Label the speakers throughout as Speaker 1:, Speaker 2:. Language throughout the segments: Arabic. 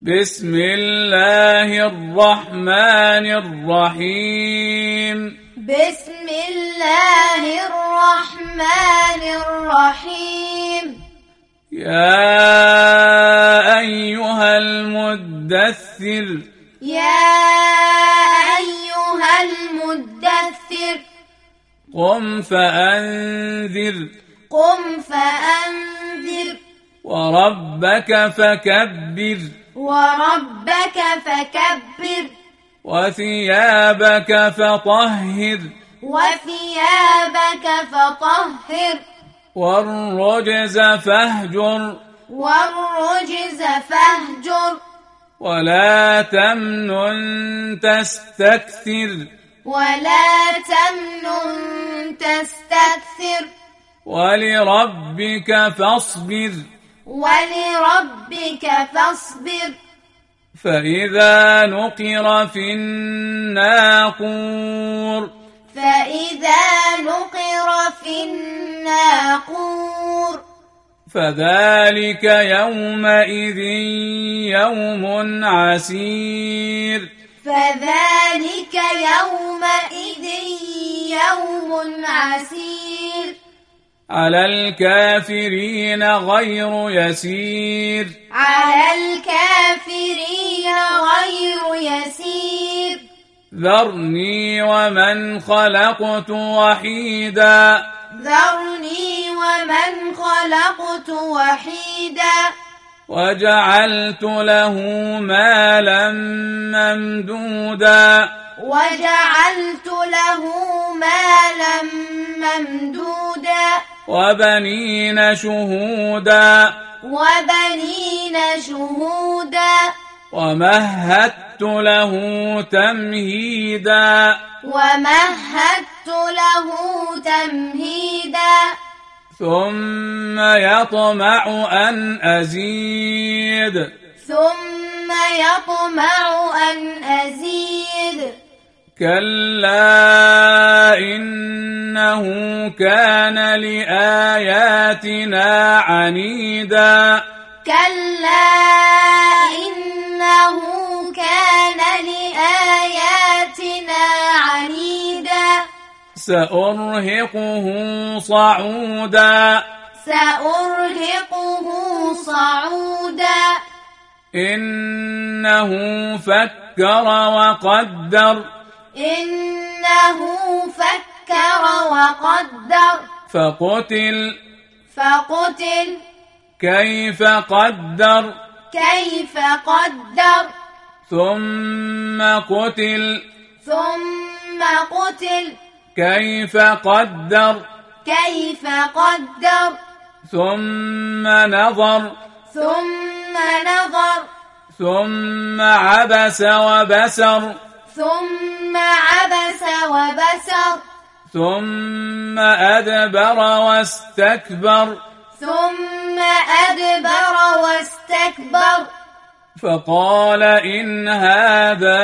Speaker 1: بسم الله الرحمن الرحيم
Speaker 2: بسم الله الرحمن الرحيم
Speaker 1: يا أيها المدثر
Speaker 2: يا أيها المدثر
Speaker 1: قم فأنذر
Speaker 2: قم فأنذر
Speaker 1: وربك فكبر
Speaker 2: وربك فكبر
Speaker 1: وثيابك فطهر
Speaker 2: وثيابك فطهر
Speaker 1: والرجز فاهجر
Speaker 2: والرجز فاهجر
Speaker 1: ولا تمنن تستكثر
Speaker 2: ولا تمنن تستكثر
Speaker 1: ولربك فاصبر
Speaker 2: ولربك فاصبر
Speaker 1: فإذا نقر في الناقور
Speaker 2: فإذا نقر في الناقور
Speaker 1: فذلك يومئذ يوم عسير
Speaker 2: فذلك يومئذ يوم عسير
Speaker 1: على الكافرين غير يسير
Speaker 2: على الكافرين غير يسير
Speaker 1: ذرني ومن خلقت وحيدا
Speaker 2: ذرني ومن خلقت وحيدا
Speaker 1: وجعلت له مالا ممدودا
Speaker 2: وجعلت له مالا ممدودا
Speaker 1: وبنين شهودا
Speaker 2: وبنين شهودا
Speaker 1: ومهدت له تمهيدا
Speaker 2: ومهدت له تمهيدا
Speaker 1: ثم يطمع أن أزيد
Speaker 2: ثم يطمع أن أزيد
Speaker 1: كلا إنه كان لآياتنا عنيدا
Speaker 2: كلا إنه كان لآياتنا عنيدا
Speaker 1: سأرهقه صعودا
Speaker 2: سأرهقه صعودا
Speaker 1: إنه فكر وقدر
Speaker 2: إنه فكر وقدر فقتل
Speaker 1: كيف قدر
Speaker 2: كيف قدر
Speaker 1: ثم قتل كيف قدر ثم نظر ثم عبس وبسر ثم أدبر واستكبر فقال إن هذا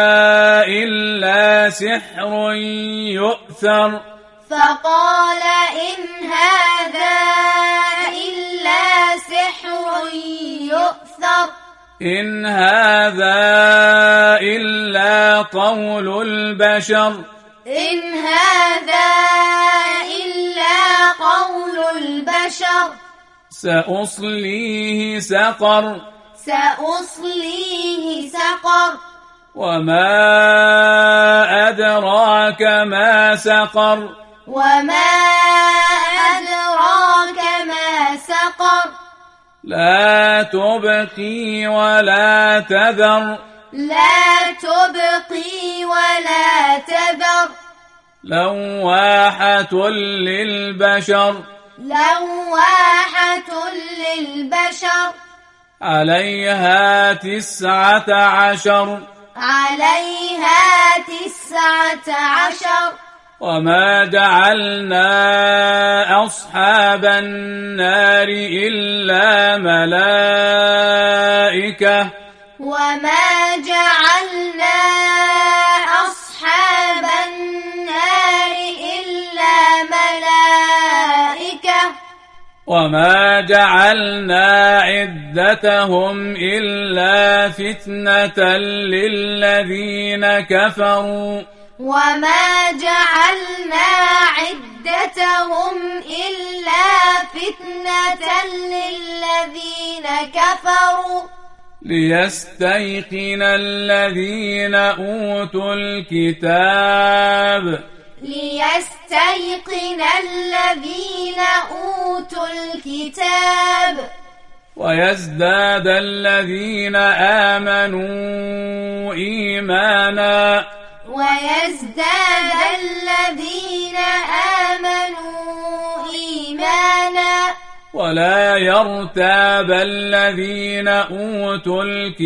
Speaker 1: إلا سحر يؤثر
Speaker 2: فقال إن هذا إلا سحر يؤثر
Speaker 1: إن هذا إلا قول البشر
Speaker 2: إن هذا إلا قول البشر
Speaker 1: سأصليه سقر وما أدراك ما سقر لا تبقي ولا تذر لواحة للبشر عليها 19 وما جعلنا أصحاب النار إلا ملائكة
Speaker 2: وما جعلنا أصحاب النار إلا ملائكة
Speaker 1: وما جعلنا عدتهم إلا فتنة للذين كفروا
Speaker 2: وما جعلنا عدتهم إلا فتنة للذين كفروا
Speaker 1: ليستيقن الذين أوتوا الكتاب ويزداد الذين آمنوا إيمانا ولا يرتاب الذين أوتوا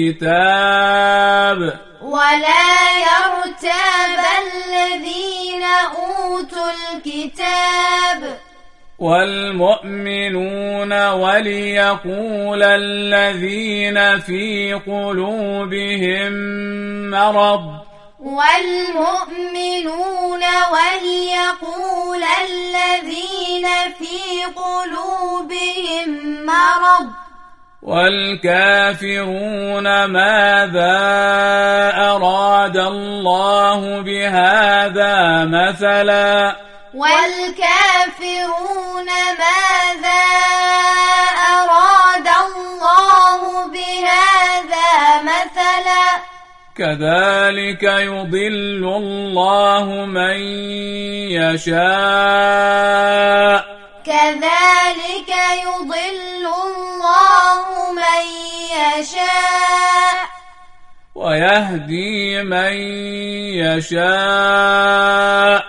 Speaker 1: الكتاب والمؤمنون وليقول الذين في قلوبهم مرض والكافرون ماذا أراد الله بهذا مثلا كذلك يضل الله من يشاء ويهدي من يشاء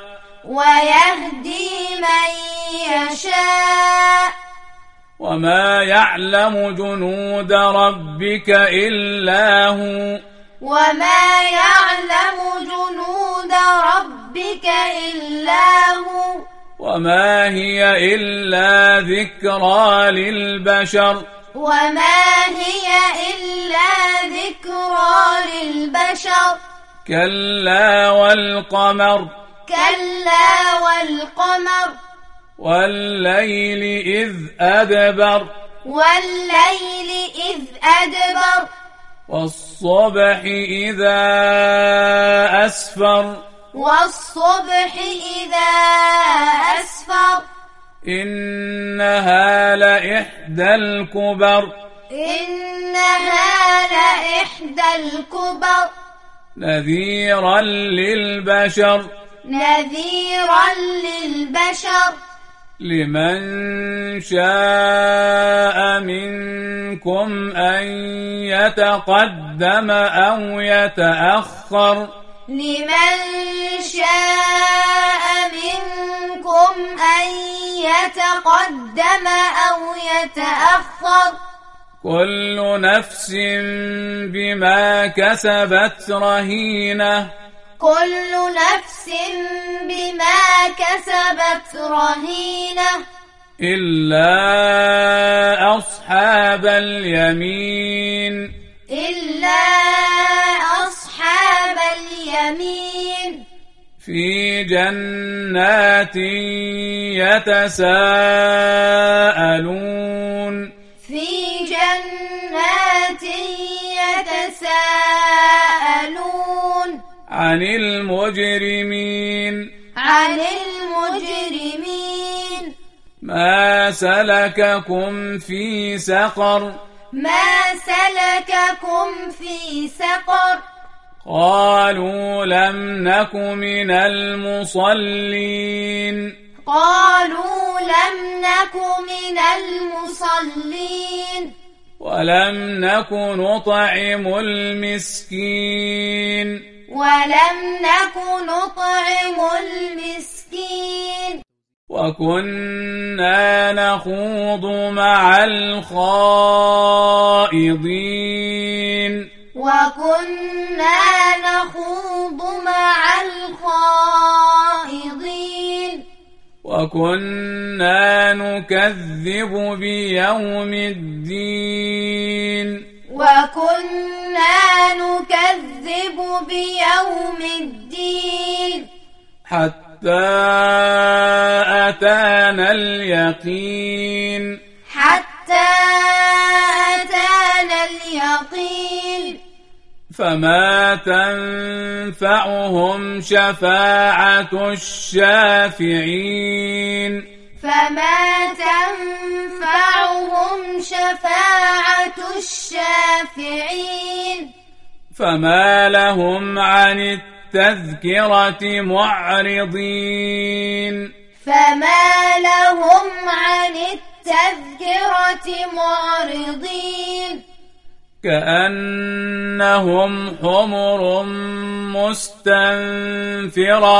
Speaker 1: وما يعلم جنود ربك إلا هو وما هي إلا ذكرى للبشر كلا والقمر والليل إذ أدبر والصبح إذا أسفر إنها لإحدى الكبر نذيرا للبشر لمن شاء منكم أن يتقدم أو يتأخر كل نفس بما كسبت رهينة إلا أصحاب اليمين في جنات يتساءلون عن المجرمين ما سلككم في سقر قالوا لم نك من المصلين ولم نك نطعم المسكين وكنا نخوض مع الخائضين وكنا نكذب بيوم الدين حتى أتانا اليقين فما تنفعهم شفاعة الشافعين
Speaker 2: فما تنفعهم شفاعة الشافعين
Speaker 1: فما لهم عن التذكرة معرضين
Speaker 2: فما لهم عن التذكرة معرضين
Speaker 1: كأنهم حمر مستنفرة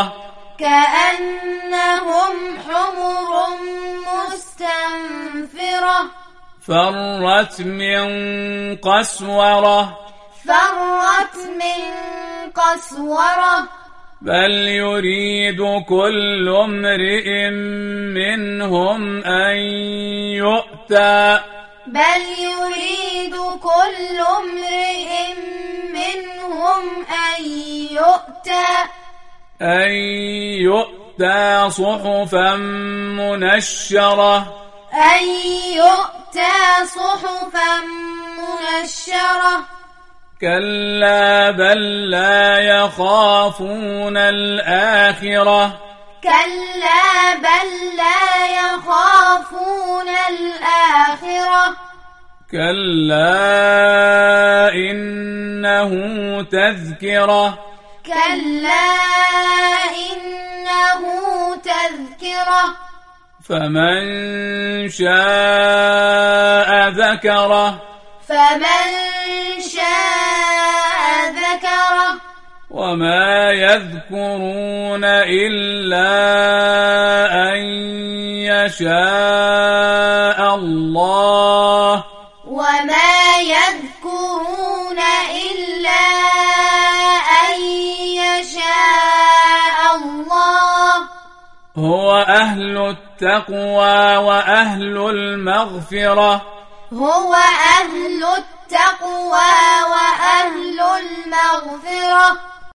Speaker 2: كأنهم حمر مستنفرة
Speaker 1: فرت من قسورة
Speaker 2: فرت من قسورة
Speaker 1: بل يريد كل امرئ منهم أن يؤتى
Speaker 2: بل يريد كل امرئ منهم أن
Speaker 1: يؤتى صحفا منشرة
Speaker 2: أن يؤتى صحفا منشرة
Speaker 1: كلا بل لا يخافون الآخرة
Speaker 2: كلا بل لا يخافون الآخرة
Speaker 1: كلا إنه تذكرة
Speaker 2: كلا إنه تذكرة
Speaker 1: فمن شاء ذكره
Speaker 2: فمن شاء ذكره
Speaker 1: وما يذكرون إلا أن يشاء الله
Speaker 2: وما يذكرون إلا أن يشاء الله
Speaker 1: هو أهل التقوى وأهل المغفرة
Speaker 2: هو أهل التقوى وأهل المغفرة